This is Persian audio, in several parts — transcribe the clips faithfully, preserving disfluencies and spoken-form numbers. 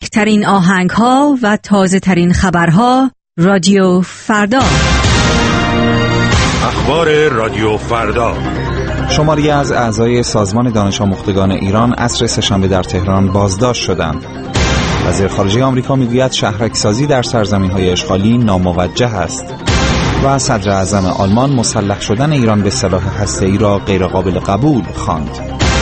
بهترین آهنگ‌ها و تازه‌ترین خبرها رادیو فردا. اخبار رادیو فردا. شماری از اعضای سازمان دانش آموختگان ایران عصر سه‌شنبه در تهران بازداشت شدند. وزیر خارجه آمریکا میگوید شهرک‌سازی در سرزمین‌های اشغالی ناموجه است. و صدر اعظم آلمان مسلح شدن ایران به سلاح هسته‌ای را غیرقابل قبول خواند.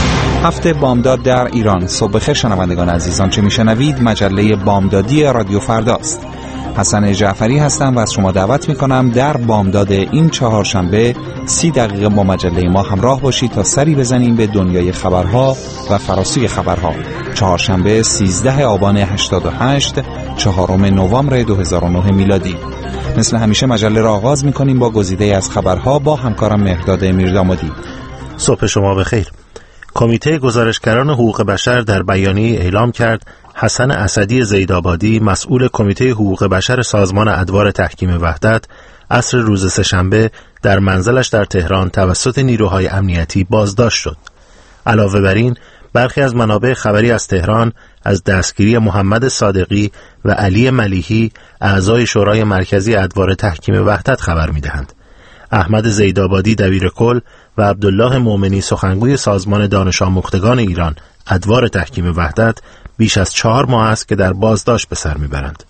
هفته بامداد در ایران. صبح بخیر شنوندگان عزیزان، چه میشنوید مجله بامدادی رادیو فرداست. حسن جعفری هستم و از شما دعوت میکنم در بامداد این چهارشنبه سی دقیقه با مجله ما همراه باشید تا سری بزنیم به دنیای خبرها و فراسوی خبرها. چهارشنبه سیزده آبان هشتاد و هشت، چهارم نوامبر دو هزار و نه میلادی. مثل همیشه مجله را آغاز میکنیم با گزیده از خبرها با همکارم مهرداد میردامادی. صبح شما بخیر. کمیته گزارشگران حقوق بشر در بیانیه اعلام کرد حسن اسدی زیدآبادی، مسئول کمیته حقوق بشر سازمان ادوار تحکیم وحدت، عصر روز سه‌شنبه در منزلش در تهران توسط نیروهای امنیتی بازداشت شد. علاوه بر این، برخی از منابع خبری از تهران از دستگیری محمد صادقی و علی ملیحی، اعضای شورای مرکزی ادوار تحکیم وحدت خبر می‌دهند. احمد زیدآبادی دبیر کل و عبدالله مومنی سخنگوی سازمان دانش آموختگان ایران ادوار تحکیم وحدت بیش از چهار ماه است که در بازداشت به سر میبرند.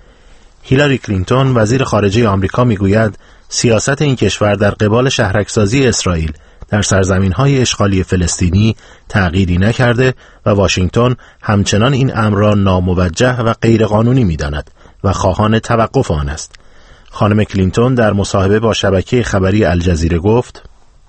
هیلاری کلینتون وزیر خارجه آمریکا میگوید سیاست این کشور در قبال شهرک‌سازی اسرائیل در سرزمین‌های اشغالی فلسطینی تغییری نکرده و واشنگتن همچنان این امر را ناموجه و غیرقانونی می‌داند و خواهان توقف آن است. خانم کلینتون در مصاحبه با شبکه خبری الجزیره گفت: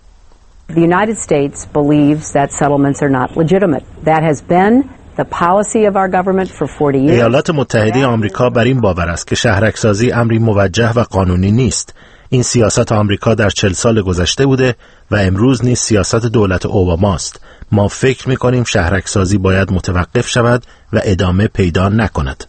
The United States believes that settlements are not legitimate. That has been the policy of our government for forty years. ایالات متحده آمریکا بر این باور است که شهرک‌سازی امری موجه و قانونی نیست. این سیاست آمریکا در چهل سال گذشته بوده و امروز نیز سیاست دولت اوباما است. ما فکر می‌کنیم شهرک‌سازی باید متوقف شود و ادامه پیدا نکند.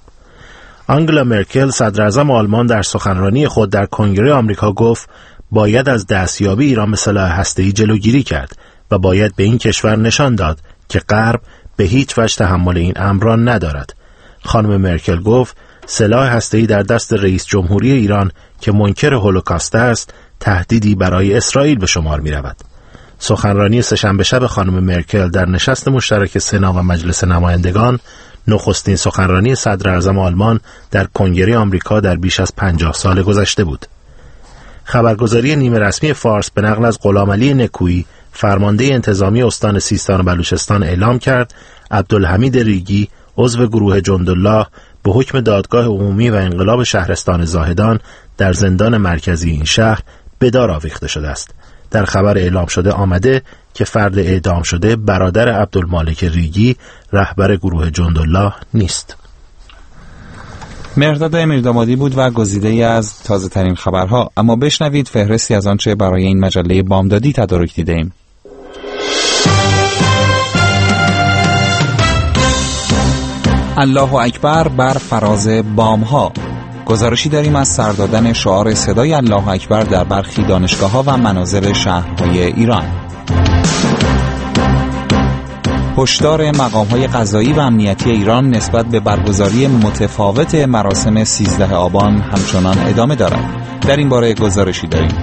آنگلا مرکل صدراعظم آلمان در سخنرانی خود در کنگره آمریکا گفت باید از دستیابی ایران به سلاح هسته‌ای جلوگیری کرد و باید به این کشور نشان داد که غرب به هیچ وجه تحمل این امر را ندارد. خانم مرکل گفت سلاح هسته‌ای در دست رئیس جمهوری ایران که منکر هولوکاست است تهدیدی برای اسرائیل به شمار می رود. سخنرانی سه‌شنبه شب خانم مرکل در نشست مشترک سنا و مجلس نمایندگان نخستین سخنرانی صدر اعظم آلمان در کنگره آمریکا در بیش از پنجاه سال گذشته بود. خبرگزاری نیمه رسمی فارس به نقل از غلامعلی نکویی فرمانده انتظامی استان سیستان و بلوچستان اعلام کرد عبدالحمید ریگی عضو گروه جندالله به حکم دادگاه عمومی و انقلاب شهرستان زاهدان در زندان مرکزی این شهر به دار آویخته شده است. در خبر اعلام شده آمده که فرد اعدام شده برادر عبدالمالک ریگی رهبر گروه جندالله نیست. مهرداد میردامادی بود و گزیده‌ای از تازه ترین خبرها. اما بشنوید فهرستی از آنچه برای این مجله بامدادی تدارک دیده‌ایم. الله اکبر بر فراز بام‌ها. گزارشی داریم از سر دادن شعار صدای الله اکبر در برخی دانشگاه‌ها و منازل شهرهای ایران. هشدار مقام‌های قضایی و امنیتی ایران نسبت به برگزاری متفاوت مراسم سیزده آبان همچنان ادامه دارد. در این باره گزارشی داریم.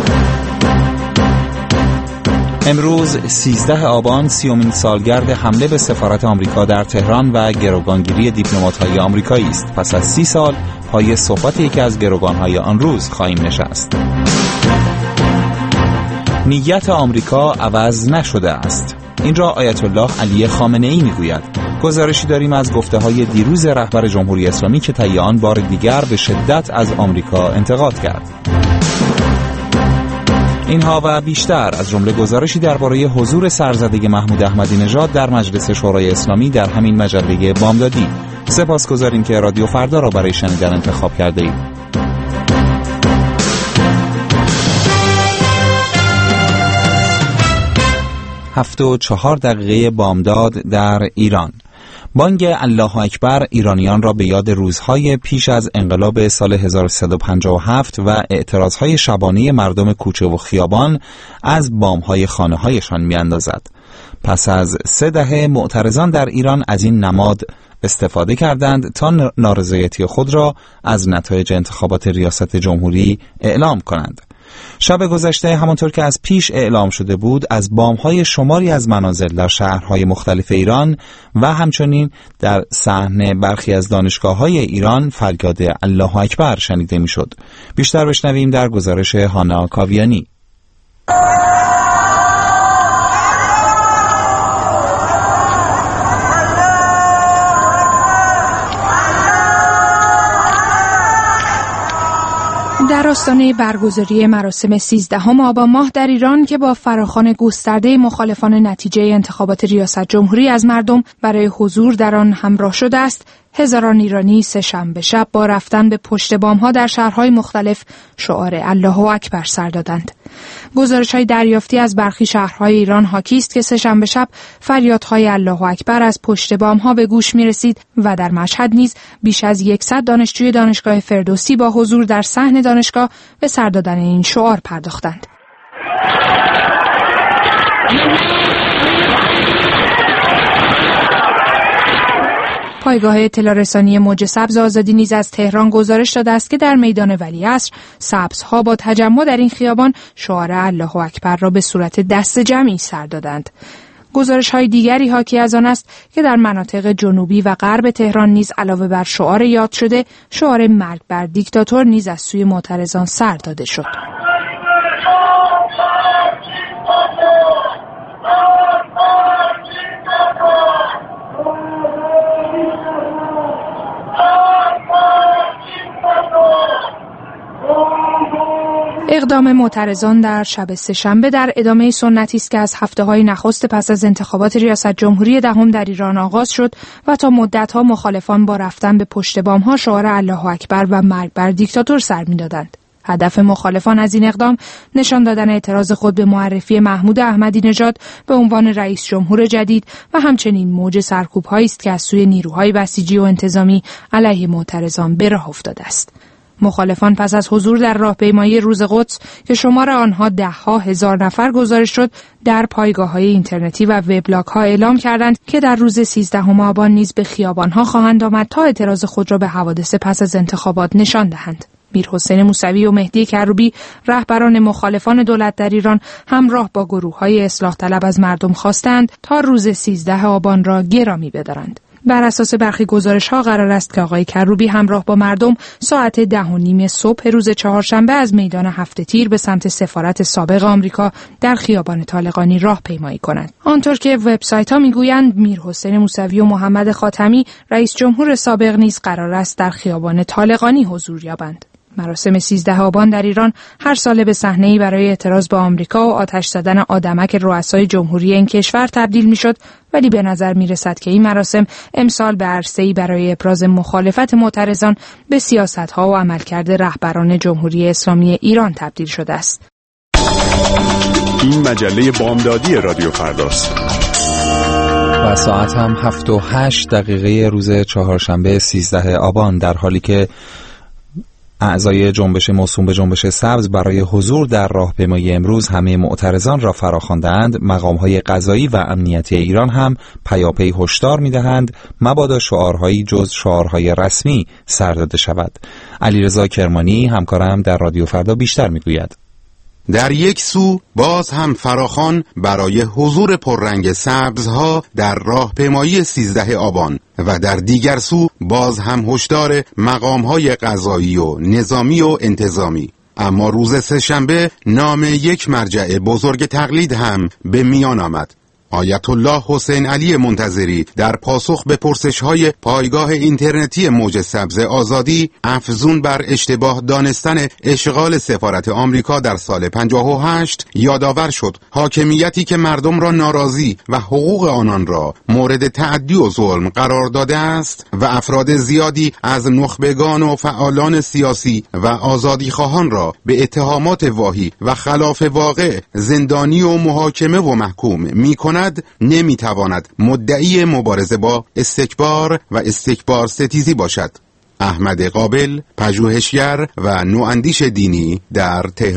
امروز سیزده آبان سیومین سالگرد حمله به سفارت آمریکا در تهران و گروگانگیری دیپلمات‌های آمریکایی است. پس از سی سال پای صحبت یکی از گروگان‌های آن روز خواهیم نشست. نیت آمریکا عوض نشده است. این را آیت الله علی خامنه‌ای میگوید. گزارشی داریم از گفته‌های دیروز رهبر جمهوری اسلامی که طی آن بار دیگر به شدت از آمریکا انتقاد کرد. اینها و بیشتر از جمله گزارشی درباره حضور سرزده محمود احمدی نژاد در مجلس شورای اسلامی در همین مجله بامدادی. سپاسگزاریم که رادیو فردا را برای شنیدن انتخاب کرده اید. هفت و چهار دقیقه بامداد در ایران. بانگ الله اکبر ایرانیان را به یاد روزهای پیش از انقلاب سال هزار و سیصد و پنجاه و هفت و اعتراضهای شبانه مردم کوچه و خیابان از بامهای خانه‌هایشان می‌اندازد. پس از سه دهه معترضان در ایران از این نماد استفاده کردند تا نارضایتی خود را از نتایج انتخابات ریاست جمهوری اعلام کنند. شب گذشته همانطور که از پیش اعلام شده بود، از بام‌های شماری از منازل در شهرهای مختلف ایران و همچنین در صحن برخی از دانشگاه‌های ایران فریاد الله اکبر شنیده می‌شد. بیشتر بشنویم در گزارش هانا کاویانی. در آستانه برگزاری مراسم سیزدهم آبان ماه در ایران که با فراخوان گسترده مخالفان نتیجه انتخابات ریاست جمهوری از مردم برای حضور در آن همراه شده است، هزاران ایرانی سه‌شنبه شب با رفتن به پشت بام‌ها در شهرهای مختلف شعار الله اکبر سر دادند. گزارش‌های دریافتی از برخی شهرهای ایران حاکی است که سه‌شنبه شب فریادهای الله اکبر از پشت بام‌ها به گوش می‌رسید و در مشهد نیز بیش از صد دانشجوی دانشگاه فردوسی با حضور در صحن دانشگاه به سر دادن این شعار پرداختند. پایگاه اطلاع رسانی موج سبز آزادی نیز از تهران گزارش داده است که در میدان ولیعصر سبزها با تجمع در این خیابان شعار الله اکبر را به صورت دست جمعی سر دادند. گزارش‌های دیگری حاکی از آن است که در مناطق جنوبی و غرب تهران نیز علاوه بر شعار یاد شده، شعار مرگ بر دیکتاتور نیز از سوی معترضان سر داده شد. اقدام معترضان در شب سه‌شنبه در ادامه سنتی است که از هفته‌های نخست پس از انتخابات ریاست جمهوری دهم در ایران آغاز شد و تا مدت‌ها مخالفان با رفتن به پشت بام‌ها شعار الله اکبر و مرگ بر دیکتاتور سر می‌دادند. هدف مخالفان از این اقدام نشان دادن اعتراض خود به معرفی محمود احمدی نژاد به عنوان رئیس جمهور جدید و همچنین موج سرکوب‌هایی است که از سوی نیروهای بسیجی و انتظامی علیه معترضان به راه افتاده است. مخالفان پس از حضور در راهپیمایی روز قدس که شمار آنها ده ها هزار نفر گزارش شد، در پایگاه‌های اینترنتی و وبلاگ‌ها اعلام کردند که در روز سیزدهم آبان نیز به خیابان‌ها خواهند آمد تا اعتراض خود را به حوادث پس از انتخابات نشان دهند. میرحسین موسوی و مهدی کروبی رهبران مخالفان دولت در ایران همراه با گروه‌های اصلاح طلب از مردم خواستند تا روز سیزده آبان را گرامی بدارند. بر اساس برخی گزارش‌ها قرار است که آقای کروبی همراه با مردم ساعت ده و نیم صبح روز چهارشنبه از میدان هفت تیر به سمت سفارت سابق آمریکا در خیابان طالقانی راهپیمایی کنند. آنطور که وبسایت‌ها می‌گویند میرحسین موسوی و محمد خاتمی رئیس جمهور سابق نیز قرار است در خیابان طالقانی حضور یابند. مراسم سیزده آبان در ایران هر ساله به صحنه‌ای برای اعتراض با آمریکا و آتش زدن آدمک رؤسای جمهوری این کشور تبدیل می‌شد، ولی به نظر می‌رسد که این مراسم امسال به عرصه‌ای برای ابراز مخالفت معترضان به سیاست‌ها و عملکرد رهبران جمهوری اسلامی ایران تبدیل شده است. این مجله بامدادی رادیو فرداست. و ساعت هم هفت و هشت دقیقه روز چهارشنبه سیزده آبان، در حالی که اعضای جنبش موسوم به جنبش سبز برای حضور در راهپیمایی امروز همه معترضان را فراخواندند، مقام‌های قضایی و امنیتی ایران هم پیاپی هشدار می‌دهند مبادا شعارهایی جز شعارهای رسمی سر داده شود. علیرضا کرمانی همکارم در رادیو فردا بیشتر می‌گوید. در یک سو باز هم فراخوان برای حضور پررنگ سبزها در راهپیمایی سیزده آبان و در دیگر سو باز هم هشدار مقام‌های قضایی و نظامی و انتظامی. اما روز سه‌شنبه نام یک مرجع بزرگ تقلید هم به میان آمد. آیت الله حسین علی منتظری در پاسخ به پرسش‌های پایگاه اینترنتی موج سبز آزادی افزون بر اشتباه دانستن اشغال سفارت آمریکا در سال پنجاه و هشت یادآور شد حاکمیتی که مردم را ناراضی و حقوق آنان را مورد تعدی و ظلم قرار داده است و افراد زیادی از نخبگان و فعالان سیاسی و آزادیخواهان را به اتهامات واهی و خلاف واقع زندانی و محاکمه و محکوم می‌کند، نمیتواند مدعی مبارزه با استکبار و استکبار ستیزی باشد. احمد قابل، پژوهشگر و نواندیش دینی در تهران.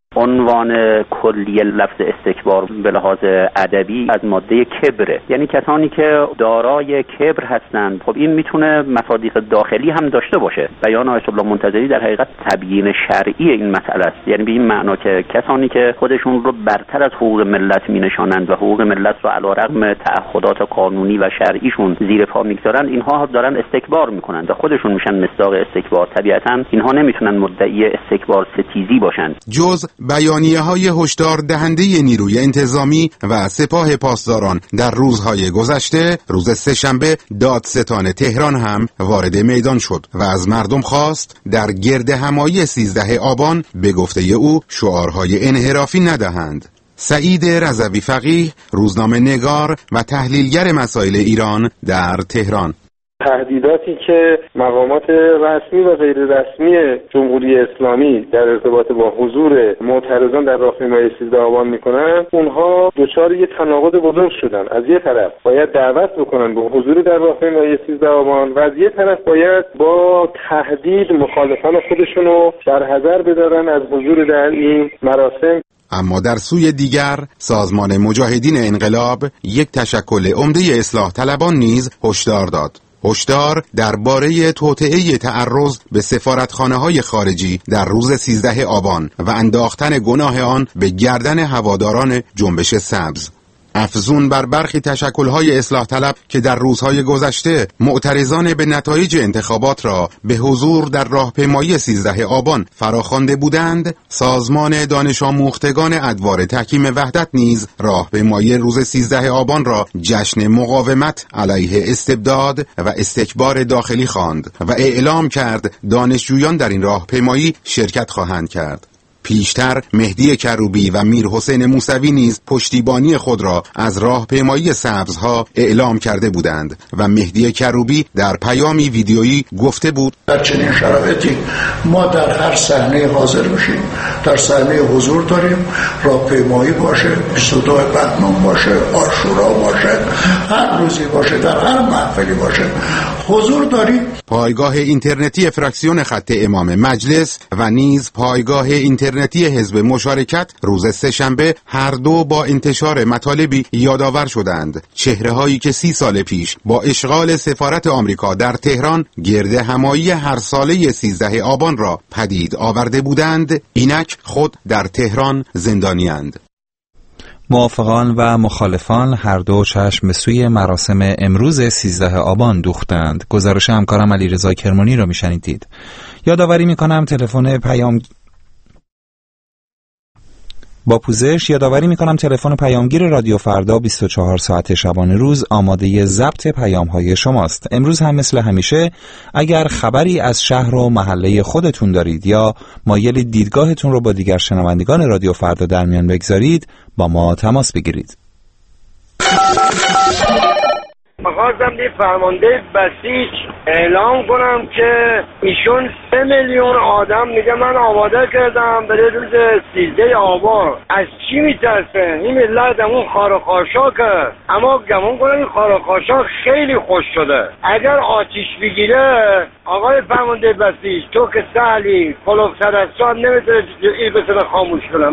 عنوان کلی لفظ استکبار به لحاظ ادبی از ماده کبره، یعنی کسانی که دارای کبر هستند. خب این میتونه مصادیق داخلی هم داشته باشه. بیان آیت الله منتظری در حقیقت تبیین شرعی این مسئله است، یعنی به این معنا که کسانی که خودشون رو برتر از حقوق ملت مینشانند و حقوق ملت رو علیرغم تعهدات قانونی و شرعیشون زیر پا میگذارن، اینها دارن استکبار میکنند و خودشون میشن مصداق استکبار. طبیعتاً اینها نمیتونن مدعی استکبار ستیزی باشند. جز بیانیه‌های هشدار دهنده نیروی انتظامی و سپاه پاسداران در روزهای گذشته، روز سه‌شنبه دادستان تهران هم وارد میدان شد و از مردم خواست در گرد همایی سیزده آبان به گفته او شعارهای انحرافی ندهند. سعید رضوی فقیه، روزنامه نگار و تحلیلگر مسائل ایران در تهران: تهدیداتی که مقامات رسمی و غیر رسمی جمهوری اسلامی در ارتباط با حضور معترضان در راهپیمایی سیزده آبان میکنن، اونها دچار یه تناقض بزرگ شدن. از یه طرف باید دعوت بکنن به حضور در راهپیمایی سیزده آبان و از یه طرف باید با تهدید مخالفان خودشونو در حذر بدارن از حضور در این مراسم. اما در سوی دیگر سازمان مجاهدین انقلاب یک تشکل عمده اصلاح طلبان نیز هشدار داد. هشدار درباره توطئه تعرض به سفارتخانه‌های خارجی در روز سیزده آبان و انداختن گناه آن به گردن هواداران جنبش سبز. افزون بر برخی تشکل‌های اصلاح طلب که در روزهای گذشته معترضان به نتایج انتخابات را به حضور در راهپیمایی سیزده آبان فراخوانده بودند، سازمان دانش آموختگان ادوار تحکیم وحدت نیز راهپیمایی روز سیزده آبان را جشن مقاومت علیه استبداد و استکبار داخلی خواند و اعلام کرد دانشجویان در این راهپیمایی شرکت خواهند کرد. پیشتر مهدی کروبی و میر حسین موسوی نیز پشتیبانی خود را از راهپیمایی سبزها اعلام کرده بودند و مهدی کروبی در پیامی ویدیویی گفته بود: در چنین شرایطی ما در هر صحنه حاضر میشیم، در صحنه حضور داریم، راهپیمایی باشه، بیست و دو بهمن باشه، عاشورا باشه، هر روزی باشه، در هر محفلی باشه، حضور داریم. پایگاه اینترنتی فراکسیون خط امام مجلس و نیز پایگاه اینترنتی حزب مشارکت روز سه‌شنبه هر دو با انتشار مطالبی یادآور شدند. چهره‌هایی که سی سال پیش با اشغال سفارت آمریکا در تهران گرد همایی هر ساله سیزده آبان را پدید آورده بودند، اینک خود در تهران زندانی‌اند. موافقان و مخالفان هر دو چشم به سوی مراسم امروز سیزده آبان دوختند. گزارش همکارم علیرضا کرمانی را میشنیدید. یادآوری میکنم تلفن پیام با پوزش یادآوری میکنم تلفن پیامگیر رادیو فردا بیست و چهار ساعت شبانه روز آماده ضبط پیام‌های شماست. امروز هم مثل همیشه اگر خبری از شهر و محله خودتون دارید یا مایل دیدگاهتون رو با دیگر شنوندگان رادیو فردا در میان بگذارید، با ما تماس بگیرید. می‌خواستم به فرمانده بسیج اعلام کنم که ایشون سه میلیون آدم میگه من آماده کردم برای روز سیزده آبان. از چی میترسه؟ این ملت همون خارخاشاکه، اما گمون کنم این خارخاشاک خیلی خوش شده. اگر آتیش بگیره آقای فرمانده بسیج، تو که سهلی خلوفتر از تو هم نمیتونه این بسیده خاموش کنم.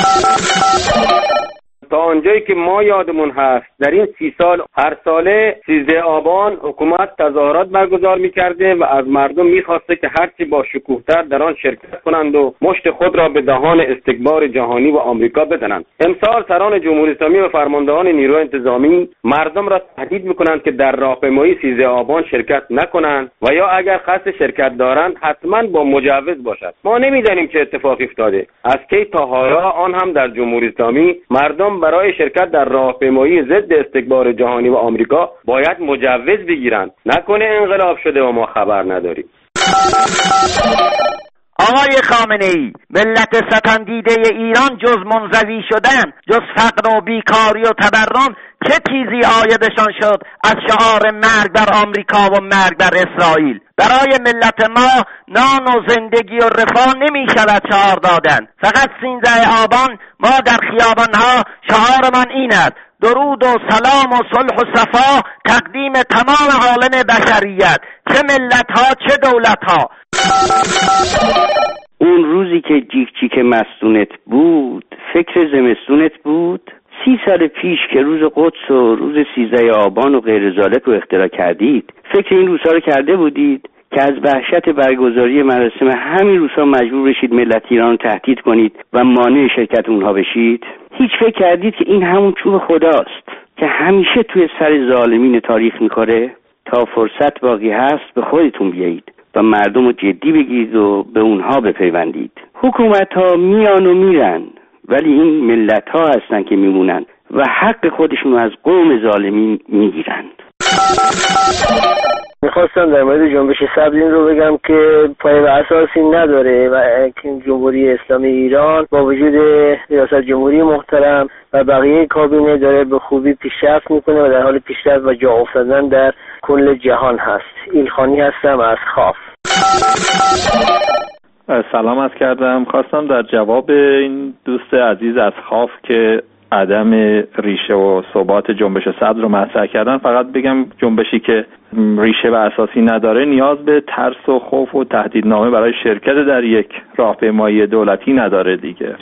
تا آنجایی که ما یادمون هست در این سی سال هر ساله سیزده آبان حکومت تظاهرات برگزار میکرده و از مردم میخواسته که هرچی با شکوهتر در آن شرکت کنند و مشت خود را به دهان استکبار جهانی و آمریکا بزنند. امسال سران جمهوری اسلامی و فرماندهان نیروی انتظامی مردم را تهدید میکنند که در راهپیمایی سیزده آبان شرکت نکنند و یا اگر قصد شرکت دارند حتما با مجوز باشد. ما نمیدانیم چه اتفاقی افتاده، از کی تا حالا آن هم در جمهوری اسلامی مردم برای شرکت در راهپیمایی ضد استکبار جهانی و آمریکا باید مجوز بگیرند. نکنه انقلاب شده و ما خبر نداریم. آقای خامنه‌ای، ملت ستمدیده ایران جز منزوی شدن، جز فقر و بیکاری و تورم چه چیزی عایدشان شد از شعار مرگ بر آمریکا و مرگ بر اسرائیل؟ برای ملت ما نان و زندگی و رفاه نمی شود شعار دادن. فقط سیزده آبان ما در خیابانها شعارمان این است: درود و سلام و صلح و صفا تقدیم تمام عالم بشریت، چه ملت ها چه دولت ها. اون روزی که جیک جیک مستونت بود فکر زمستونت بود؟ سی سال پیش که روز قدس و روز سیزده آبان و غیر ذالک رو اختراع کردید فکر این روزها رو کرده بودید که از وحشت برگزاری مراسم همین روزها مجبور بشید ملت ایران رو تهدید کنید و مانع شرکت اونها بشید؟ هیچ فکر کردید که این همون چوب خداست که همیشه توی سر ظالمین تاریخ میکاره؟ تا فرصت باقی هست به خودتون بیایید و مردم رو جدی بگیرید و به اونها بپیوندید. حکومت ها میان و میرن ولی این ملت ها هستن که میمونن و حق خودشون از قوم ظالمین میگیرن. میخواستم در مورد جنبش سبز این رو بگم که پایه و اساسی نداره و جمهوری اسلامی ایران با وجود ریاست جمهوری محترم و بقیه کابینه داره به خوبی پیشرفت میکنه و در حال پیشرفت و جا افتادن در کل جهان هست. ایلخانی هستم از خاف. سلام عرض کردم. خواستم در جواب این دوست عزیز از خاف که عدم ریشه و ثبات جنبش سبز رو مطرح کردن فقط بگم جنبشی که ریشه و اساسی نداره نیاز به ترس و خوف و تهدیدنامه برای شرکت در یک راهپیمایی دولتی نداره دیگه.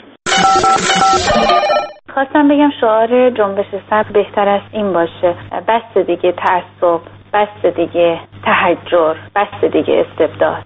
خواستم بگم شعار جنبش سبز بهتر از این باشه: بس دیگه تعصب، بس دیگه تحجر، بس دیگه استبداد.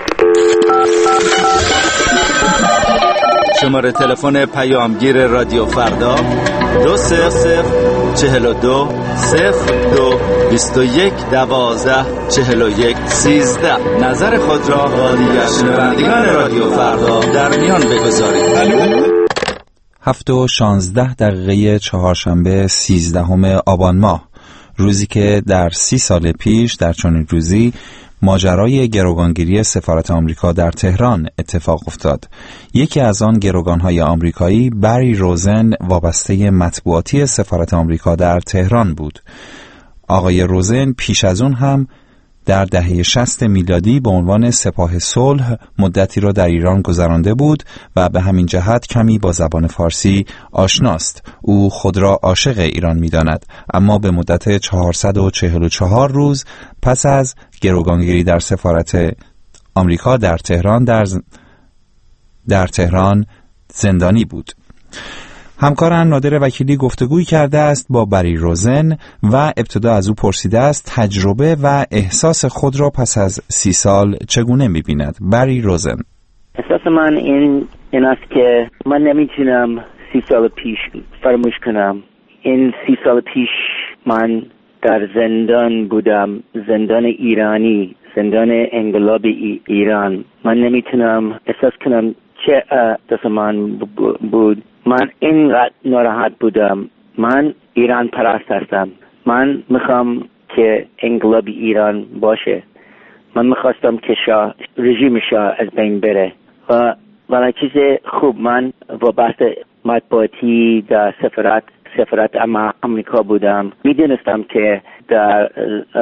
شماره تلفن پیامگیر رادیو فردا دو صفر صفر چهل و دو صفر دو بیست و یک دوازده چهل و یک سیزده. نظر خود را با دیگر شنوندگان رادیو فردا در میان بگذارید. هفت و شانزده دقیقه چهارشنبه سیزدهم آبان ماه، روزی که در سی سال پیش در چنین روزی ماجرای گروگانگیری سفارت آمریکا در تهران اتفاق افتاد. یکی از آن گروگانهای آمریکایی بری روزن وابسته مطبوعاتی سفارت آمریکا در تهران بود. آقای روزن پیش از اون هم در دهه شصت میلادی به عنوان سپاه صلح مدتی را در ایران گذرانده بود و به همین جهت کمی با زبان فارسی آشناست. او خود را عاشق ایران می‌داند، اما به مدت چهارصد و چهل و چهار روز پس از گروگانگیری در سفارت آمریکا در تهران در, ز... در تهران زندانی بود. همکارم نادر وکیلی گفتگوی کرده است با بری روزن و ابتدا از او پرسیده است تجربه و احساس خود را پس از سی سال چگونه می‌بیند. بری روزن: احساس من این این است که من نمیتونم سی سال پیش فراموش کنم. این سی سال پیش من در زندان بودم، زندان ایرانی، زندان انقلاب ای ایران. من نمیتونم احساس کنم چه دست من بود. من اینقدر ناراحت بودم. من ایران پرست هستم. من میخوام که انقلاب ایران باشه. من میخواستم که شاه رژیم شاه از بین بره و ولی چیز خوب من وابسته مطبوعاتی در سفارت سفارت آمریکا بودم. میدونستم که در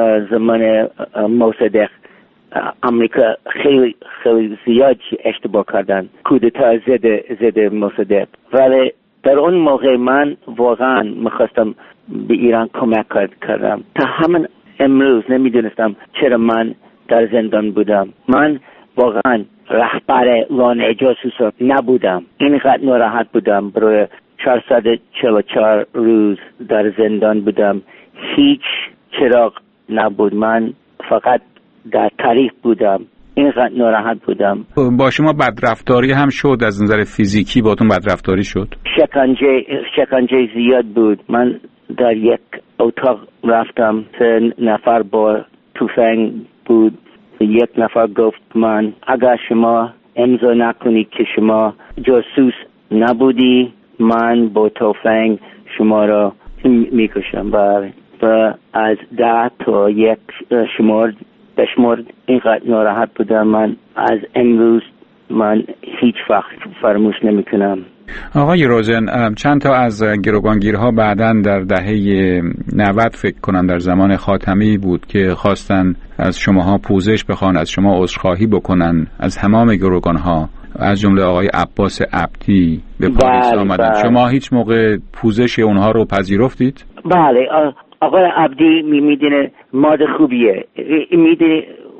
زمان مصدق آمریکا خیلی خیلی زیاد اشتباه کردن، کودتا زده زده مصدق، ولی در اون موقع من واقعا میخواستم به ایران کمک کردم. تا همین امروز نمیدونستم چرا من در زندان بودم. من واقعا رهبر لانه جاسوس نبودم. اینقدر ناراحت بودم. برای چهارصد و چهل و چهار روز در زندان بودم. هیچ چراغ نبود. من فقط در تاریخ بودم. اینقدر ناراحت بودم. با شما بدرفتاری هم شد؟ از نظر فیزیکی باتون بدرفتاری شد؟ شکنجه شکنجه زیاد بود. من در یک اتاق رفتم، سه نفر با تفنگ بود. یک نفر گفت من اگر شما امضا نکنی که شما جاسوس نبودی، من با تفنگ شما را میکشم. و از ده تا یک شمار بشمرد. اینقدر ناراحت بودم. من از امروز من هیچ وقت فراموش نمی کنم. آقای روزن، چند تا از گروگانگیرها بعداً در دهه نود فکر کنم در زمان خاتمی بود که خواستن از شماها پوزش بخوان، از شما عذرخواهی بکنن از تمام گروگانها، از جمله آقای عباس عبدی به پاریس آمدن. بله. شما هیچ موقع پوزش اونها رو پذیرفتید؟ بله. آقای عبدی میدونه ماد خوبیه، میدونه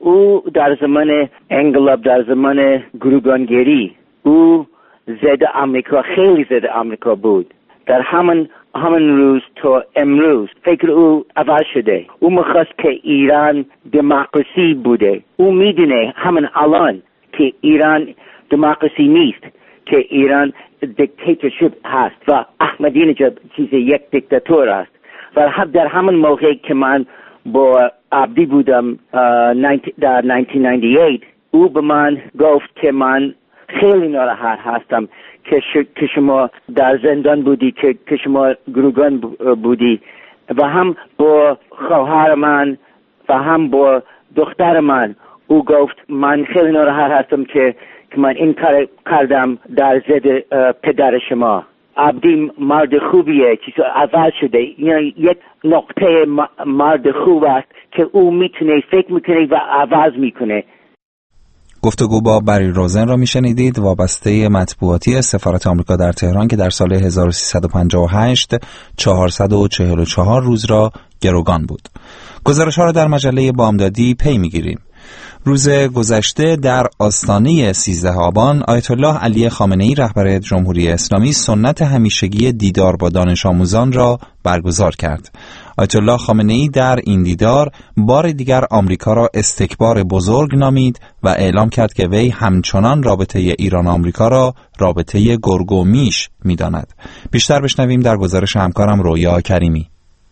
او در زمان انقلاب، در زمان گروگانگیری، او ضد آمریکا، خیلی ضد آمریکا بود. در همون همون روز تا امروز فکر او عوض شده. او میخواست که ایران دموکراسی بوده. او میدونه همون الان که ایران دموکراسی نیست، که ایران دیکتاتورشیپ هست و احمدی نژاد چیز یک دیکتاتور است. و در همون موقع که من با عبدی بودم در نوزده نود و هشت، او به من گفت که من خیلی ناراحت هستم که شما در زندان بودی، که شما گروگان بودی و هم با خواهر من و هم با دختر من. او گفت من خیلی ناراحت هستم که که من این کار کردم در ضد پدر شما. عبدی مرد خوبیه، چیزا عوض شده. یعنی یک نقطه مرد خوب است که او میتونه فکر میکنه و عوض میکنه. گفتگو با بری روزن را میشنیدید، وابسته مطبوعاتی سفارت آمریکا در تهران که در سال هزار و سیصد و پنجاه و هشت چهارصد و چهل و چهار روز را گروگان بود. گزارش‌ها را در مجله بامدادی پی میگیریم. روز گذشته در آستانه سیزده آبان آیت الله علی خامنه‌ای رهبر جمهوری اسلامی سنت همیشگی دیدار با دانش آموزان را برگزار کرد. آیت الله خامنه‌ای در این دیدار بار دیگر آمریکا را استکبار بزرگ نامید و اعلام کرد که وی همچنان رابطه ایران و آمریکا را رابطه گرگ و میش می‌داند. بیشتر بشنویم در گزارش همکارم رویا کریمی.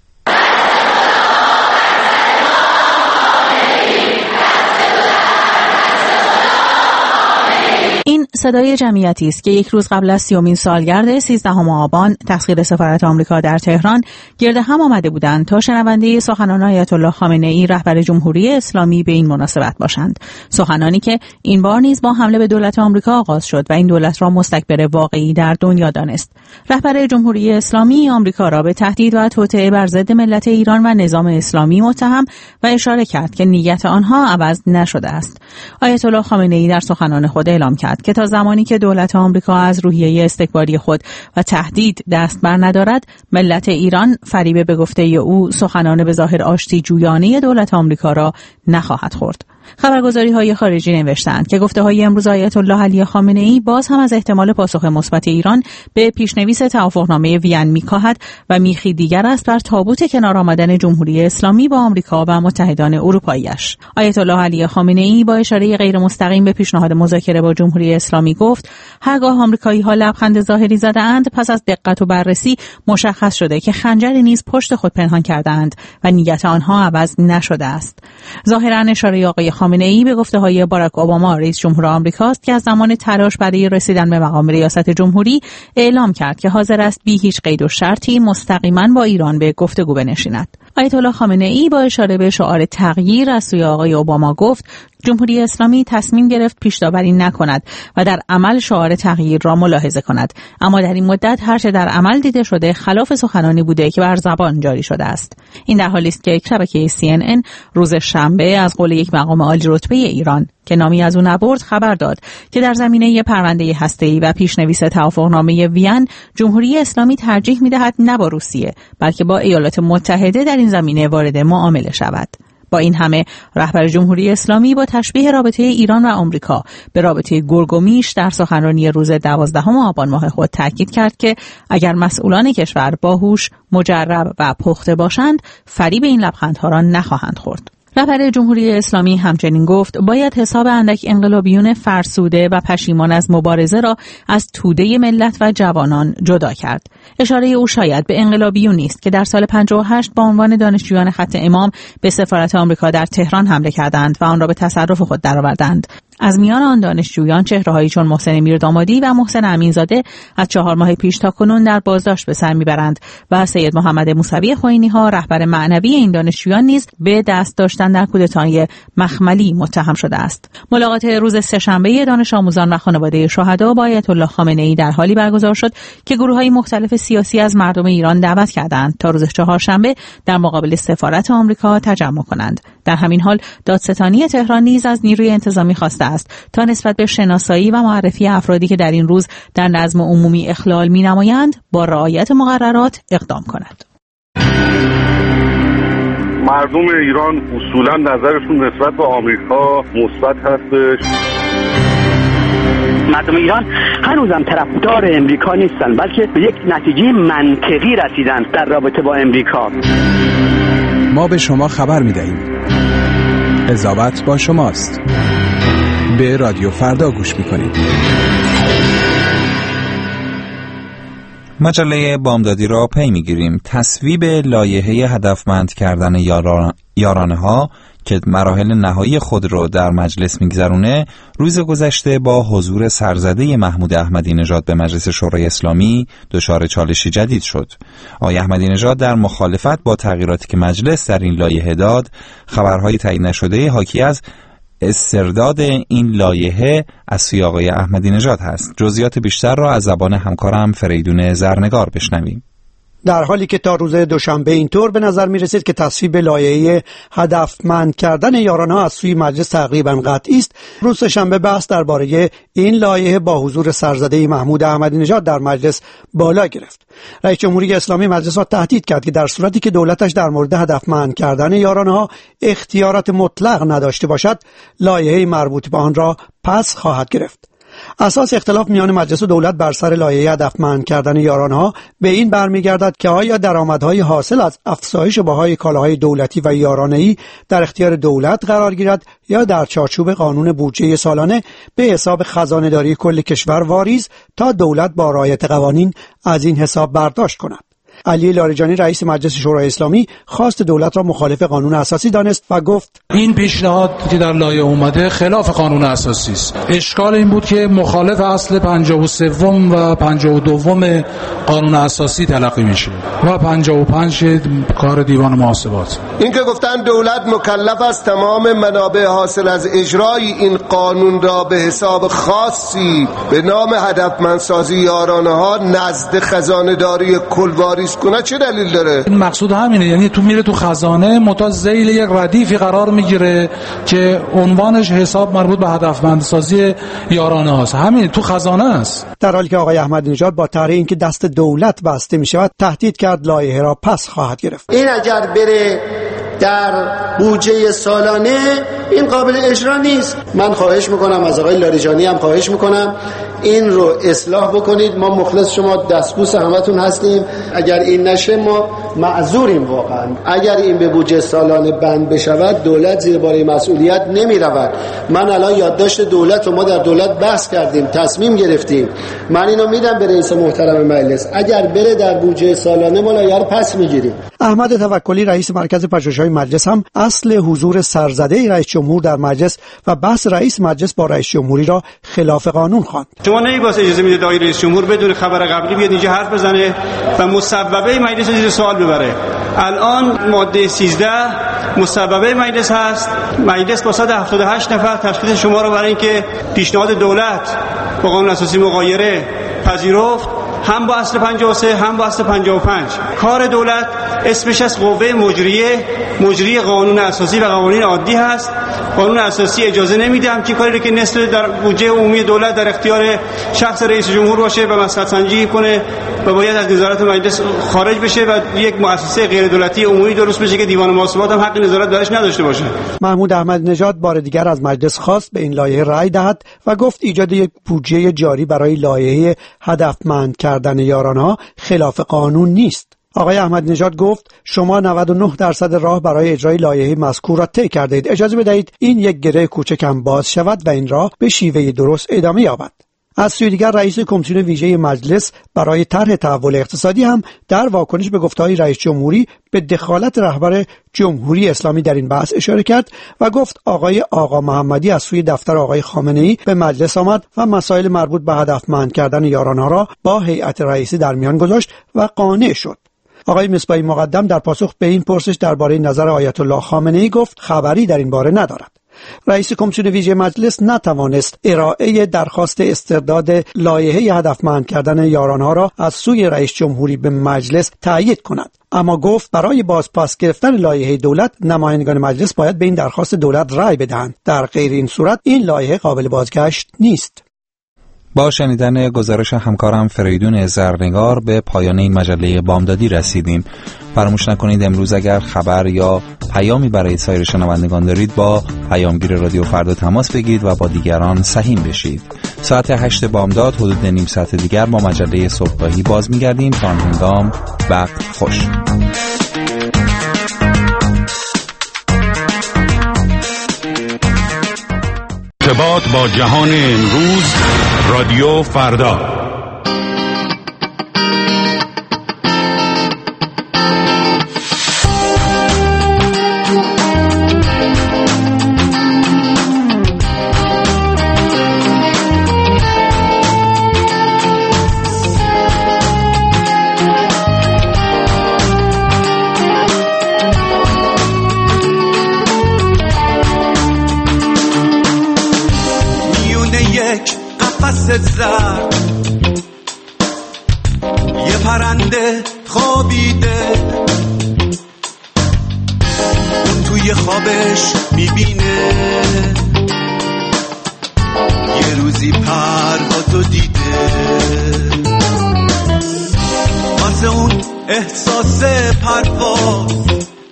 صدای جمعیتی است که یک روز قبل از سیومین سالگرد سیزدهم آبان تسخیر سفارت آمریکا در تهران گرد هم آمده بودند تا شنونده سخنان آیت الله خامنه‌ای رهبر جمهوری اسلامی به این مناسبت باشند. سخنانی که این بار نیز با حمله به دولت آمریکا آغاز شد و این دولت را مستکبر واقعی در دنیا دانست. رهبر جمهوری اسلامی آمریکا را به تهدید و توطئه بر ضد ملت ایران و نظام اسلامی متهم و اشاره کرد که نیت آنها عوض نشده است. آیت الله خامنه‌ای در سخنان خود اعلام کرد که تا زمانی که دولت آمریکا از روحیه استکباری خود و تهدید دست بر ندارد، ملت ایران فریب به گفته او سخنان به ظاهر آشتی جویانه دولت آمریکا را نخواهد خورد. خبرگزاری‌های خارجی نوشتند که گفته‌های امروز آیت الله علی خامنه‌ای باز هم از احتمال پاسخ مثبت ایران به پیشنویس توافقنامه وین می‌کاهد و میخی دیگر است بر تابوت کنار آمدن جمهوری اسلامی با آمریکا و متحدان اروپایی‌اش. آیت الله علی خامنه‌ای با اشاره غیر مستقیم به پیشنهاد مذاکره با جمهوری اسلامی گفت: هرگاه آمریکایی‌ها لبخند ظاهری زده‌اند، پس از دقت و بررسی مشخص شده که خنجری نیز پشت خود پنهان کرده‌اند و نیت آنها عوض نشده است. ظاهراً اشاره آقای خامنه‌ای به گفته‌های باراک اوباما رئیس جمهور آمریکاست که از زمان تلاش برای رسیدن به مقام ریاست جمهوری اعلام کرد که حاضر است بی هیچ قید و شرطی مستقیما با ایران به گفتگو بنشیند. آیت الله خامنه‌ای با اشاره به شعار تغییر از سوی آقای اوباما گفت: جمهوری اسلامی تصمیم گرفت پیش‌داوری نکند و در عمل شعار تغییر را ملاحظه کند، اما در این مدت هر چه در عمل دیده شده خلاف سخنانی بوده که بر زبان جاری شده است. این در حالی است که شبکه سی ان ان روز شنبه از قول یک مقام عالی رتبه ایران که نامی از او نبرد خبر داد که در زمینه پرونده هسته‌ای و پیشنویس توافقنامه وین جمهوری اسلامی ترجیح می‌دهد نه با روسیه بلکه با ایالات متحده در این زمینه وارد معامله شود. با این همه رهبر جمهوری اسلامی با تشبیه رابطه ایران و آمریکا به رابطه گرگ و میش در سخنرانی روز دوازدهم آبان ماه خود تاکید کرد که اگر مسئولان کشور باهوش، مجرب و پخته باشند، فریب این لبخندها را نخواهند خورد. رهبر جمهوری اسلامی همچنین گفت باید حساب اندک انقلابیون فرسوده و پشیمان از مبارزه را از توده ملت و جوانان جدا کرد. اشاره او شاید به انقلابیون نیست که در سال پنجاه و هشت با عنوان دانشجویان خط امام به سفارت آمریکا در تهران حمله کردند و آن را به تصرف خود درآوردند. از میان آن دانشجویان چهره‌هایی چون محسن میردامادی و محسن امینزاده از چهار ماه پیش تا کنون در بازداشت به سر میبرند و سید محمد موسوی خوئینی‌ها رهبر معنوی این دانشجویان نیز به دست داشتن در کودتای مخملی متهم شده است. ملاقات روز سه‌شنبه دانش آموزان و خانواده شهدا با آیت الله خامنه‌ای در حالی برگزار شد که گروه‌های مختلف سیاسی از مردم ایران دعوت کردند تا روز چهارشنبه در مقابل سفارت آمریکا تجمع کنند. در همین حال دادستانی تهران نیز از نیروی انتظامی خواسته است تا نسبت به شناسایی و معرفی افرادی که در این روز در نظم عمومی اخلال می‌نمایند با رعایت مقررات اقدام کند. مردم ایران اصولا نظرشون نسبت به آمریکا مثبت هستش. مردم ایران هنوزم طرفدار امریکا نیستن، بلکه به یک نتیجه منطقی رسیدن در رابطه با امریکا. ما به شما خبر می‌دهیم. قضاوت با شماست. به رادیو فردا گوش می‌کنید. مجله بامدادی را پی می‌گیریم. تصویب لایحه هدفمند کردن یاران... یارانه ها که مراحل نهایی خود را در مجلس میگذرونه، روز گذشته با حضور سرزده محمود احمدی نژاد به مجلس شورای اسلامی دچار چالشی جدید شد. آقای احمدی نژاد در مخالفت با تغییراتی که مجلس در این لایحه داد، خبرهای تایید نشده حاکی از استرداد این لایحه از سوی آقای احمدی نژاد هست. جزئیات بیشتر را از زبان همکارم فریدون زرنگار بشنویم. در حالی که تا روز دوشنبه اینطور به نظر می رسید که تصویب لایحه هدفمند کردن یارانه از سوی مجلس تقریبا قطعی است، روز شنبه بحث درباره این لایحه با حضور سرزده محمود احمدی نژاد در مجلس بالا گرفت. رئیس جمهوری اسلامی مجلس را تهدید کرد که در صورتی که دولتش در مورد هدفمند کردن یارانه ها اختیارات مطلق نداشته باشد، لایحه مربوط به آن را پس خواهد گرفت. اساس اختلاف میان مجلس و دولت بر سر لایحه هدفمند کردن یارانه‌ها به این برمیگردد که آیا درآمدهای حاصل از افزایش بهای کالاهای دولتی و یارانه‌ای در اختیار دولت قرار گیرد یا در چارچوب قانون بودجه سالانه به حساب خزانه‌داری کل کشور واریز تا دولت با رعایت قوانین از این حساب برداشت کند. علی لاریجانی رئیس مجلس شورای اسلامی خواست دولت را مخالف قانون اساسی دانست و گفت این پیشنهاد که در لایحه اومده خلاف قانون اساسی است. اشکال این بود که مخالف اصل پنجاه و سه و پنجاه و دو قانون اساسی تلقی میشه و پنجاه و پنج کار دیوان محاسبات. این که گفتن دولت مکلف است تمام منابع حاصل از اجرای این قانون را به حساب خاصی به نام هدفمندسازی یارانه ها نزد خزانه داری کل کنه، چه دلیل داره؟ این مقصود همینه، یعنی تو میره تو خزانه متا ذیل یک ردیفی قرار میگیره که عنوانش حساب مربوط به هدفمندسازی یارانه هست. همین تو خزانه است. در حالی که آقای احمدی نژاد با طرح اینکه دست دولت بسته میشود تهدید کرد لایحه را پس خواهد گرفت. این اگر بره در بودجه سالانه این قابل اجرا نیست. من خواهش میکنم از آقای لاریجانی هم خواهش میکنم این رو اصلاح بکنید. ما مخلص شما دستبوس همتون هستیم. اگر این نشه ما معذوریم واقعا. اگر این به بودجه سالانه بند بشود دولت زیر بار مسئولیت نمی رود. من الان یادداشت دولت رو ما در دولت بحث کردیم، تصمیم گرفتیم. من اینو میدم به رئیس محترم مجلس، اگر بره در بودجه سالانه ما لایحه رو پس میگیریم. احمد توکلی رئیس مرکز پژوهش‌های مجلس هم اصل حضور سرزده رئیس جمهور در مجلس و بحث رئیس مجلس با رئیس جمهوری را خلاف قانون خواند. شما نمی‌باید اجازه میدید آقای رئیس جمهور بدون خبر قبلی بیاد اینجا حرف بزنه و مسببه مجلس زیر سوال ببره. الان ماده سیزده مسببه مجلس هست. مجلس با صد و هفتاد و هشت نفر تشخیص شما رو برای اینکه پیشنهاد دولت با قانون اساسی مغایره پذیرفت، هم با اصل پنجاه و سه هم با اصل پنجاه و پنج. کار دولت اسمش از قوه مجریه، مجری قانون اساسی و قوانین عادی هست. قانون اساسی اجازه نمیده همچین کاری که نصف در بودجه عمومی دولت در اختیار شخص رئیس جمهور باشه و مصلحت سنجی کنه و باید از نظارت مجلس خارج بشه و یک مؤسسه غیر دولتی عمومی درست بشه که دیوان محاسبات هم حق نظارت درش نداشته باشه. محمود احمدی نژاد بار دیگر از مجلس خواست به این لایحه رأی دهد و گفت ایجاد یک بودجه جاری برای لایحه هدفمند کردن یارانه‌ها خلاف قانون نیست. آقای احمدی نژاد گفت شما نود و نه درصد راه برای اجرای لایحه مذکور را طی کرده اید. اجازه بدهید این یک گره کوچک هم باز شود و این راه به شیوه درست ادامه یابد. از سوی دیگر رئیس کمیسیون ویژه مجلس برای طرح تحول اقتصادی هم در واکنش به گفته‌های رئیس جمهوری به دخالت رهبر جمهوری اسلامی در این بحث اشاره کرد و گفت آقای آقا محمدی از سوی دفتر آقای خامنه‌ای به مجلس آمد و مسائل مربوط به هدفمند کردن یارانه را با هیئت رئیسی در میان گذاشت و قانع شد. آقای مصباحی مقدم در پاسخ به این پرسش درباره نظر آیت الله خامنه‌ای گفت خبری در این باره ندارد. رئیس کمیسیون ویژه مجلس نتوانست ارائه درخواست استرداد لایحه هدفمند کردن یارانه‌ها را از سوی رئیس جمهوری به مجلس تایید کند، اما گفت برای بازپس گرفتن لایحه دولت نمایندگان مجلس باید به این درخواست دولت رأی بدهند. در غیر این صورت این لایحه قابل بازگشت نیست. با شنیدن گزارش همکارم فریدون زرنگار به پایان این مجله بامدادی رسیدیم. فراموش نکنید امروز اگر خبر یا پیامی برای سایر شنوندگان دارید با پیامگیر رادیو فردا تماس بگیرید و با دیگران سهیم بشید. ساعت هشت بامداد حدود نیم ساعت دیگر با مجله صبحگاهی باز می‌گردیم. تا آن هنگام وقت خوش. ارتباط با جهان امروز، رادیو فردا. زرد یه پرنده خوابیده، اون توی خوابش میبینه یه روزی پروازو دیده، واسه اون احساس پرواز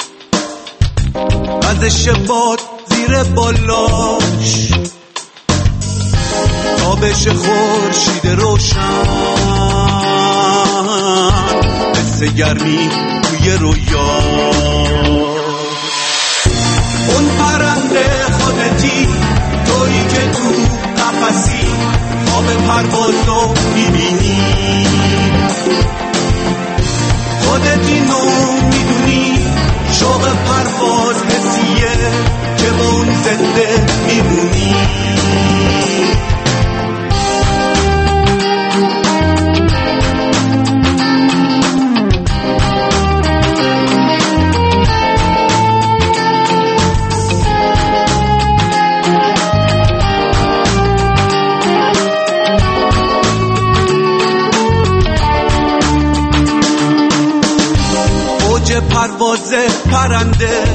وزش باد زیر بالاش، تابش خورشید روشن مثل گرمی توی رویا. اون پرنده خودتی، تویی که تو قفسی خواب پروازو میبینی، خودت اینو میدونی، شوق پرواز حسیه که با اون زنده میمونی. پرواز پرنده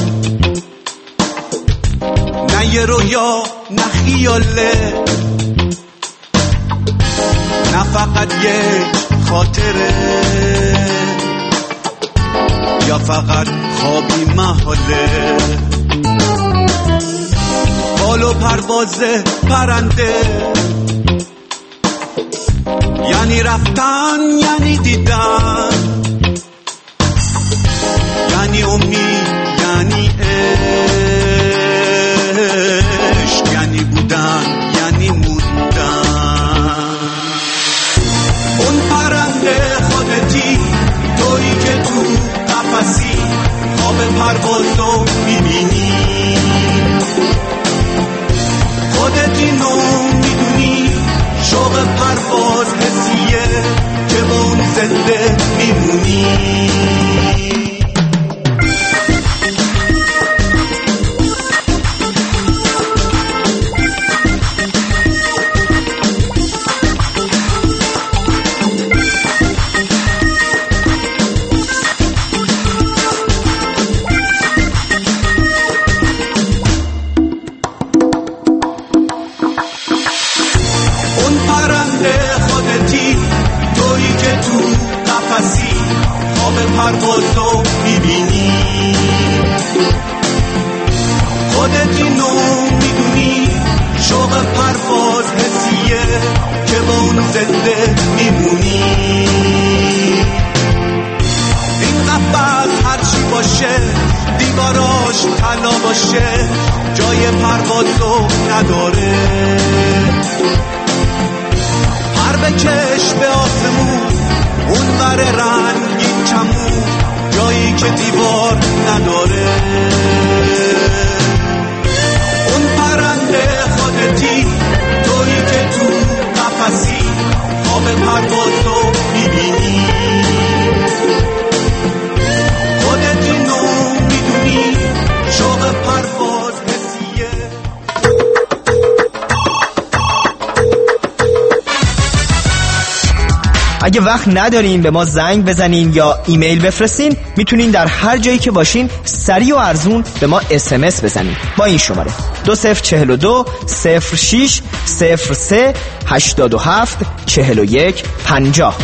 نه یه رویا نه خیاله، نه فقط یک خاطره یا فقط خوابی محاله. بالو پرواز پرنده یعنی رفتن، یعنی دیدن، یعنی امید، یعنی عشق، یعنی بودن، یعنی موندن. اون پرنده خودتی، تویی که تو قفسی خواب پروازو میبینی، خودت اینو میدونی، شوق پرواز حسیه که با اون زنده میمونی. پروازو میبینی، خودت اینو میدونی، شوق پرواز حسیه که با اون زنده میمونی. این قفس هرچی باشه، دیواراش طلا باشه، جای پروازو نداره. پر بکش به آسمون، اون ور رنگین چمون، جایی که دیوار نداره. اون پرنده خودتی، تویی که تو قفسی خواب پروازو میبینی، خودت اینو میدونی، شوق پرواز حسیه. اگه وقت ندارین به ما زنگ بزنین یا ایمیل بفرستین، میتونین در هر جایی که باشین سریع و ارزون به ما اس ام اس بزنین با این شماره دو صفر چهل دو صفر شش صفر سه هشتاد و هفت چهل و یک پنجاه.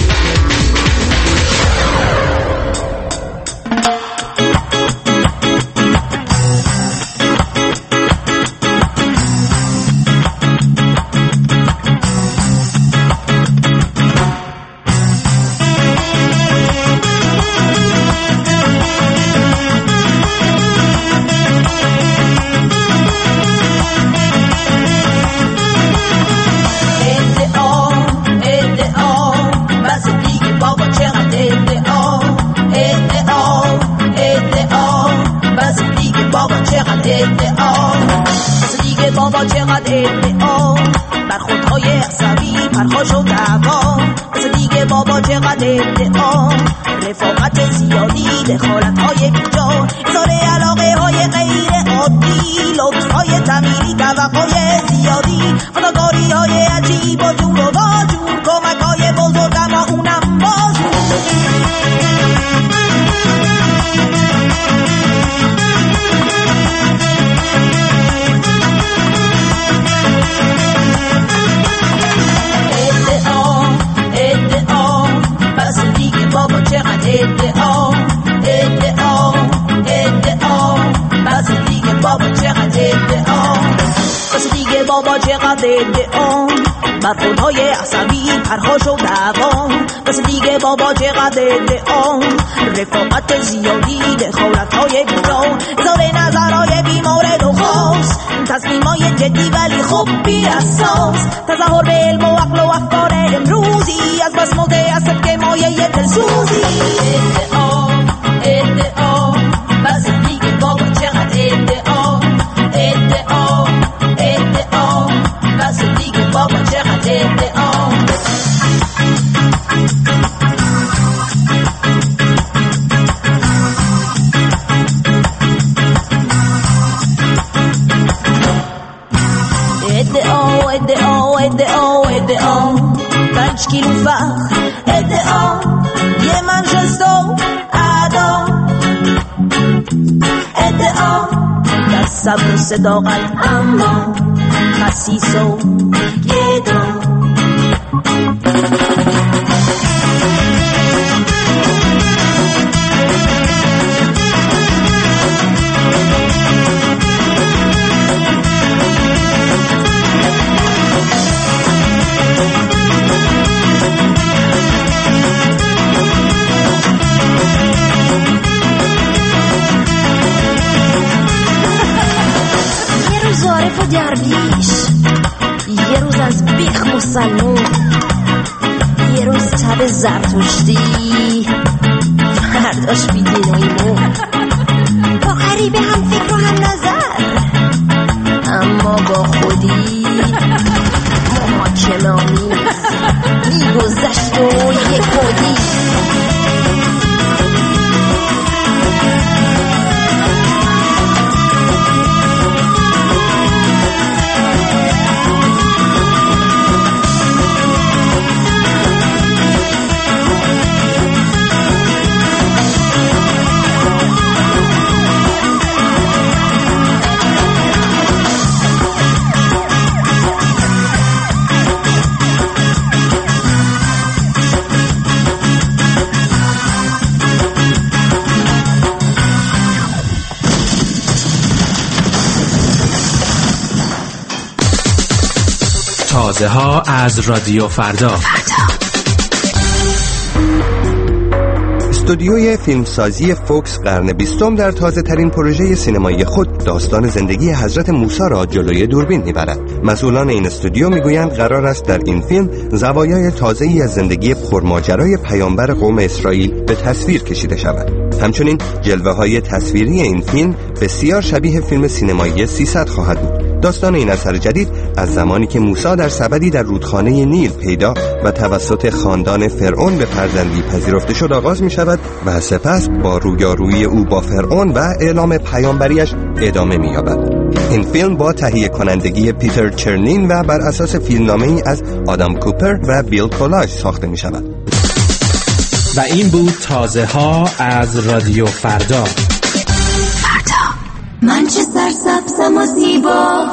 بابا چقدر ادعا بر خودهای عصبی پرخاش و دعوا، مثل دیگه بابا چقدر ادعا رفاقت زیادی دخالت های بیجا، اظهار علاقه های غیر عادی، لطف های تمیری توقع زیادی، فداکاری های عجیب و جور و واجور، کمک های بزرگ اما اونم بازور. بابا چقدر ادعا ادعا ادعا، بس دیگه بابا چقدر ادعا، بس دیگه بابا چقدر ادعا بر خودهای عصبی پرخاش و دعوا، بس دیگه بابا چقدر ادعا رفاقت زیادی دخالت های بیجا، اظهار نظرهای بیمورد و خاص، تصمیم های جدی ولی خب بی اساس، تظاهر به علم و عقل و افکار امروزی، از بس متعصب که مایه دلسوزی. ادعا ادعا بس دیگه بابا چقدر ادعا ادعا ادعا، بس دیگه بابا چقدر ادعا. ادعا ادعا ادعا ادعا پنج کیلو فخر، ادعا یه منشستو ادا، ادعا در صبر و صداقت اما خسیس و گدا. درویش یه روز از بیخ مسلمون، یه روز تب زرتشتی، فرداش بیدین و ایمون، با غریبه هم فکر و هم نظر، اما با خودی محاکمامیز میگذشت و یک کودی. تازه ها از رادیو فردا. استودیوی فیلمسازی فوکس قرن بیستم در تازه ترین پروژه سینمایی خود داستان زندگی حضرت موسی را جلوی دوربین میبرد. مسئولان این استودیو میگویند قرار است در این فیلم زوایای تازه‌ای از زندگی پرماجرای پیامبر قوم اسرائیل به تصویر کشیده شود. همچنین جلوه‌های تصویری این فیلم بسیار شبیه فیلم سینمایی سیصد خواهد بود. داستان این اثر جدید از زمانی که موسی در سبدی در رودخانه نیل پیدا و توسط خاندان فرعون به فرزندی پذیرفته شد آغاز می شود و سپس با رویارویی او با فرعون و اعلام پیامبریش ادامه می یابد. این فیلم با تهیه کنندگی پیتر چرنین و بر اساس فیلمنامه‌ای از آدام کوپر و بیل کولاژ ساخته می شود. و این بود تازه ها از رادیو فردا. فردا من چه سرسبزم و زیبا،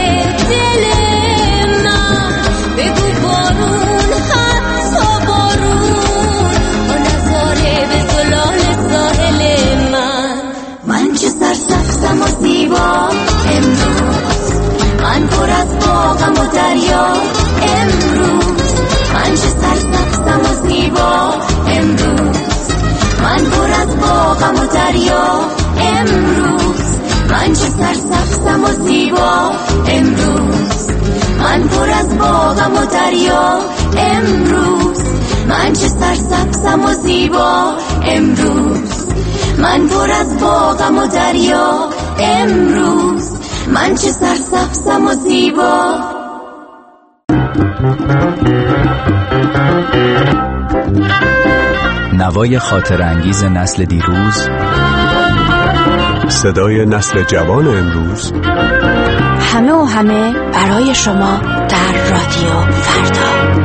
بگو بارون حتی بارون باغم و دریا امروز، من چه سرسبزم و زیبا امروز، من پر از باغم و دریا امروز، من چه سرسبزم و زیبا امروز، من پر از باغم و دریا امروز، من چه سرسبزم و زیبا. نوای خاطر انگیز نسل دیروز، صدای نسل جوان امروز، همه و همه برای شما در رادیو فردا.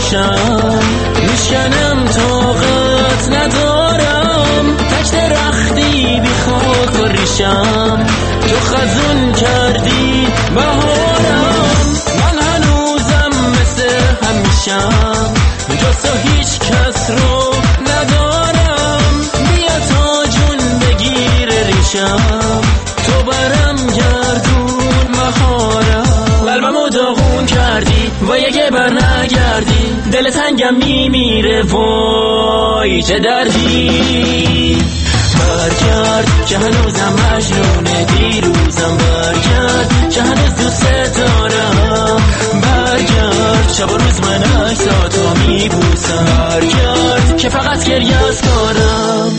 میشم، میشکنم طاقت ندارم، تک درختی بی خاک و ریشم، تو خزون کردی بهارم، من هنوزم مثل همیشم، جز تو هیچ کس رو ندارم، بیا تا جون بگیر ریشم، تو برم گردون مهارم، قلبمو داغون کردی وای اگه بر نگردی، دل تنگم میمیره وای چه دردی، برگرد که هنوزم مجنون دیروزم، برگرد که هنوز دوست دارم، برگرد شب و روز من عکساتو میبوسم، برگرد که فقط گریه از کارم.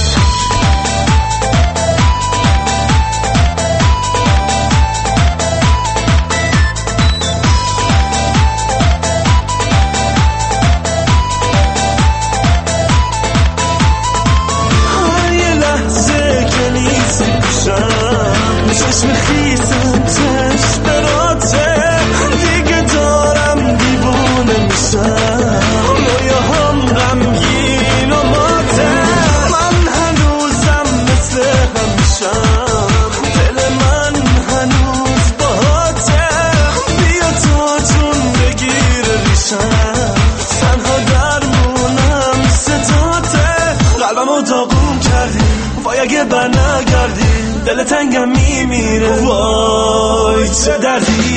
چشم خیزم چشم براته دیگه دارم دیوانه میشم، رویه هم غمگین و ماته، من هنوزم مثل همیشم، دل من هنوز باته، بیا تا جون بگیر ریشم، تنها درمونم ستاته، قلبمو داغون کردی وای اگه بر نگردی، دل تنگم میمیره وای چه دردی،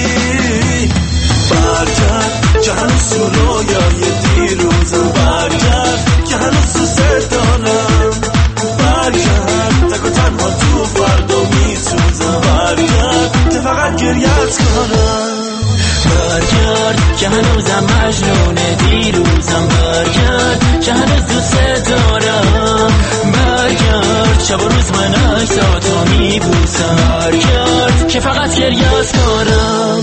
برگرد که هنوز تو رویای دیروزم، برگرد که هنوز دوست دارم، برگرد تک و تنها تو فردا میسوزم، برگرد که فقط گریت کنم، برگرد که هنوزم مجنون دیروزم، برگرد که هنوز دوست دارم، برگرد شب و روز من عکساتو میبوسم، برگرد که فقط گریه از کارم.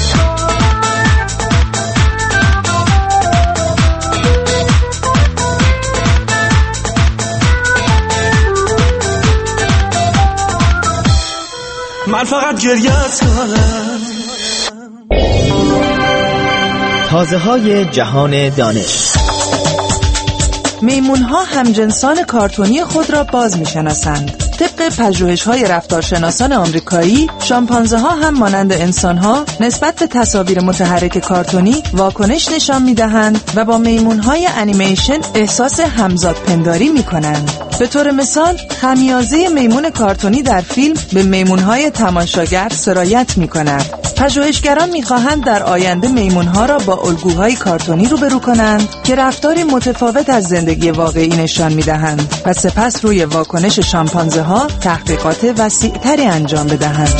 من فقط گریه از کارم. تازه های جهان دانش. میمون‌ها همجنسان کارتونی خود را باز می‌شناسند. طبق پژوهش‌های رفتارشناسان آمریکایی، شامپانزه‌ها هم مانند انسان‌ها نسبت به تصاویر متحرک کارتونی واکنش نشان می‌دهند و با میمون‌های انیمیشن احساس همزادپنداری می‌کنند. به طور مثال، خمیازه میمون کارتونی در فیلم به میمون‌های تماشاگر سرایت می‌کند. پژوهشگران می‌خواهند در آینده میمون‌ها را با الگوهای کارتونی روبرو کنند که رفتاری متفاوت از زندگی واقعی نشان می‌دهند و سپس روی واکنش شامپانزه‌ها تحقیقات وسیع‌تری انجام بدهند.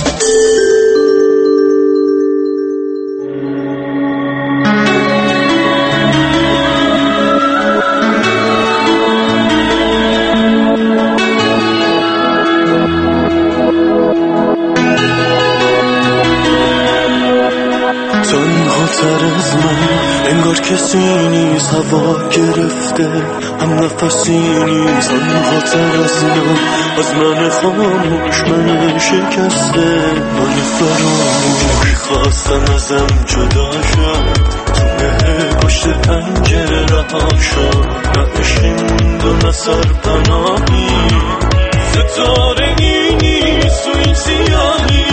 انگار کسی نیست، هوا گرفته هم نفسی نیست، تنها تر از من، از من خاموش من شکسته، من فراموش خواستم ازم جدا شد، تو مه پشت پنجره رها شد، نه عشقی موند و نه سرپناهی، ستاره ای نیست و این سیاهی.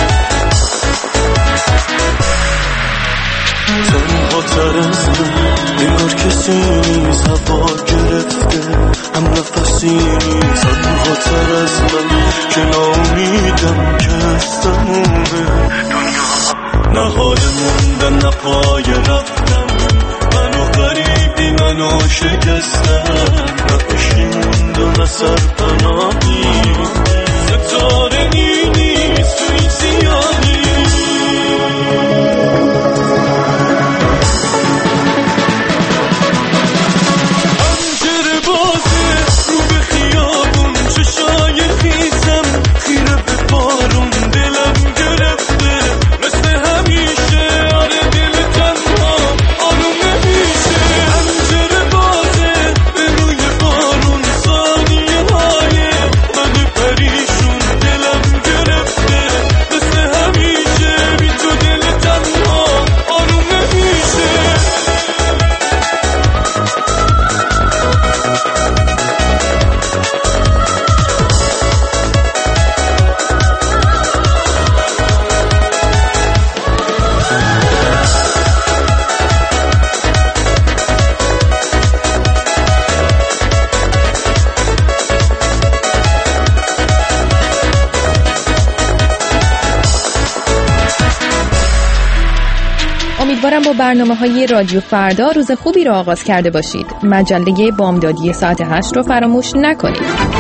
تر از من انگار کسی نیست هوا گرفته هم نفسی نیست تنها تر از من که ناامیدم که از تمومه دنیا نه حال موندن نه پای رفتم منو غریبی منو شکستم نه عشقی موندم نه سرپناهی ستاره نیست توی سیاهی امیدوارم با برنامه‌های رادیو فردا روز خوبی رو آغاز کرده باشید. مجله بامدادی ساعت هشت رو فراموش نکنید.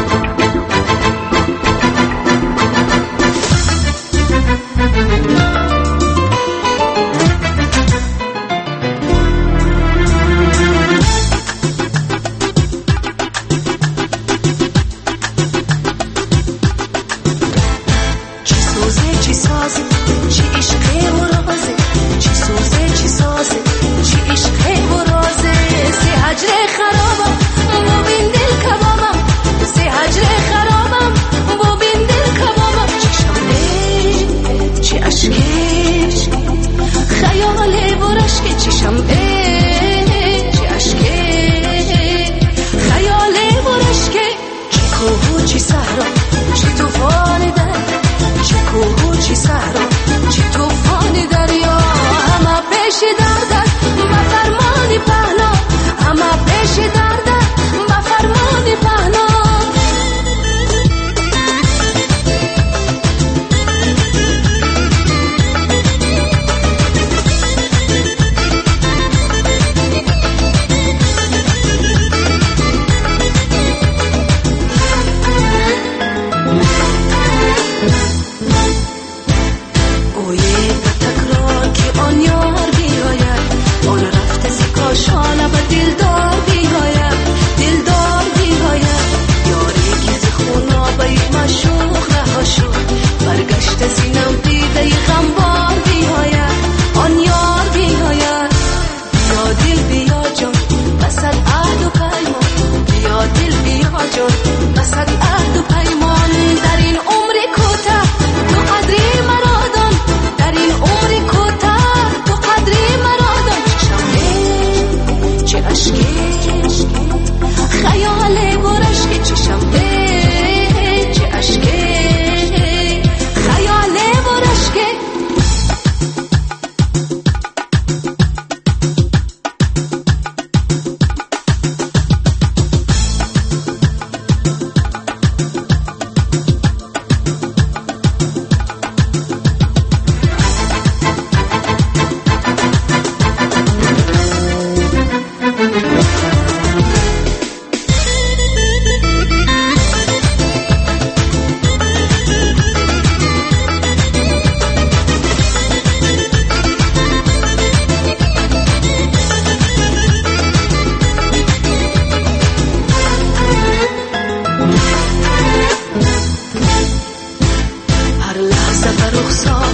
رخسار